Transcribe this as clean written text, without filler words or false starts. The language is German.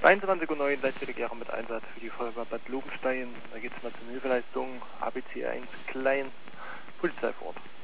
22:09 Leitstelle mit Einsatz für die Feuerwehr Bad Lobenstein. Da geht es mal zur Hilfeleistung ABC1 klein, Polizei vor Ort.